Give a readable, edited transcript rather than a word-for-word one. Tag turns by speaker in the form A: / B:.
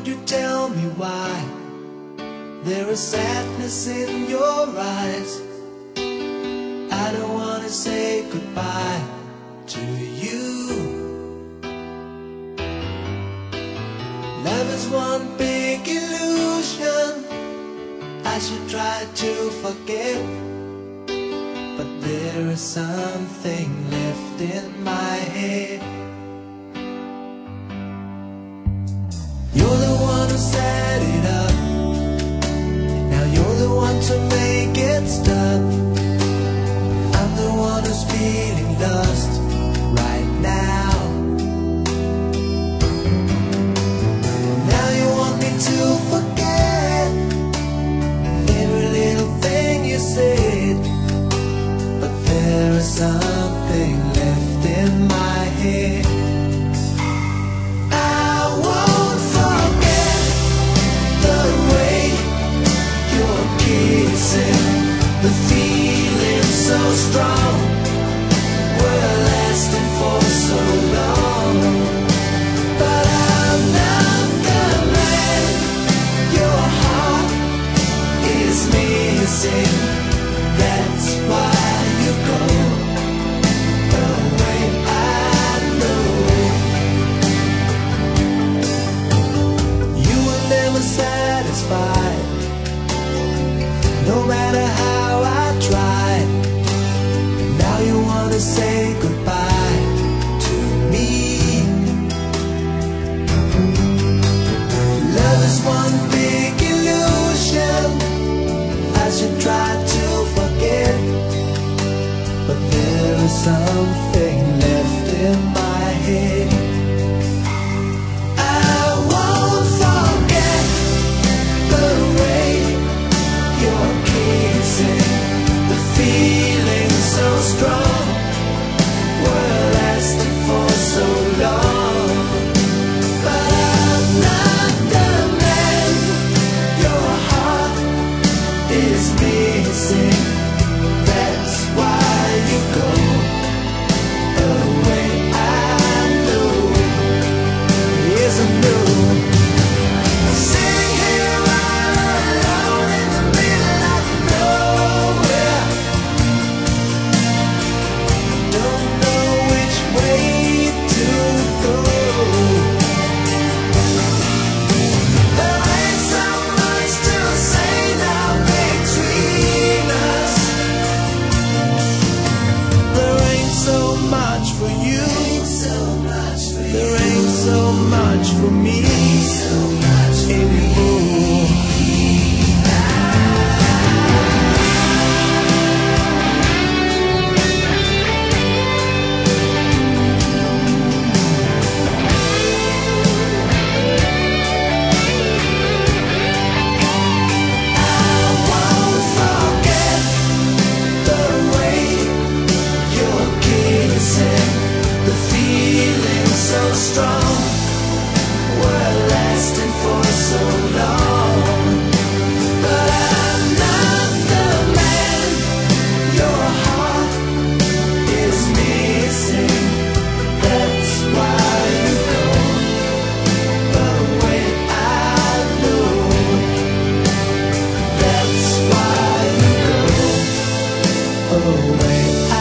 A: won't you tell me why there is sadness in your eyes? I don't wanna say goodbye to you. Love is one big illusion. I should try to forget, but there is something left in my head. You're the one who set it up. Now you're the one to make it stop. I'm the one who's feeling lost right now. Now you want me to forget every little thing you said, but there is something left in my head. I won't forget the way you're kissing, the feeling so strong. We're lasting for so long, but I'm not the man your heart is missing. That's why you go away. I know you were never satisfied, no matter how I tried. Now you wanna say goodbye to me. Love is one big illusion. I should try to forget, but there is something left in my head. I won't forget the way you're kissing, the feeling so strong. We're lasting for so long, but I'm not the man your heart is missing. That's why you go away. I know, yes I know. Sitting here all alone in the middle of nowhere, don't know which way to go. There ain't so much to say now between us. There ain't so much for you. There ain't so much for me anymore. I won't forget the way you're kissing, the feeling so strong. We're lasting for so long, but I'm not the man your heart is missing. That's why you go away. I know. That's why you go away.